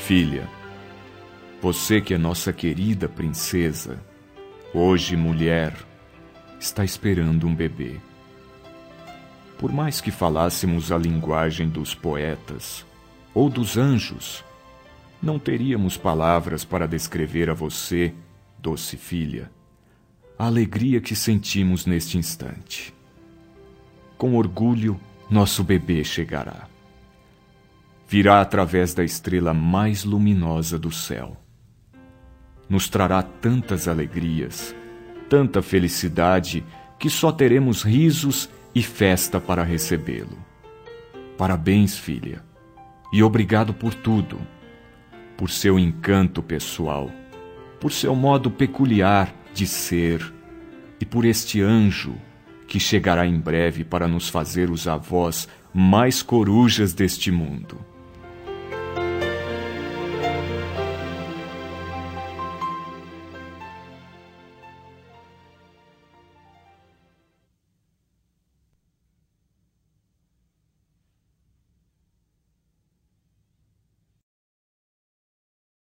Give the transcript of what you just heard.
Filha, você que é nossa querida princesa, hoje mulher, está esperando um bebê. Por mais que falássemos a linguagem dos poetas ou dos anjos, não teríamos palavras para descrever a você, doce filha, a alegria que sentimos neste instante. Com orgulho, nosso bebê chegará. Virá através da estrela mais luminosa do céu. Nos trará tantas alegrias, tanta felicidade, que só teremos risos e festa para recebê-lo. Parabéns, filha, e obrigado por tudo, por seu encanto pessoal, por seu modo peculiar de ser e por este anjo que chegará em breve para nos fazer os avós mais corujas deste mundo.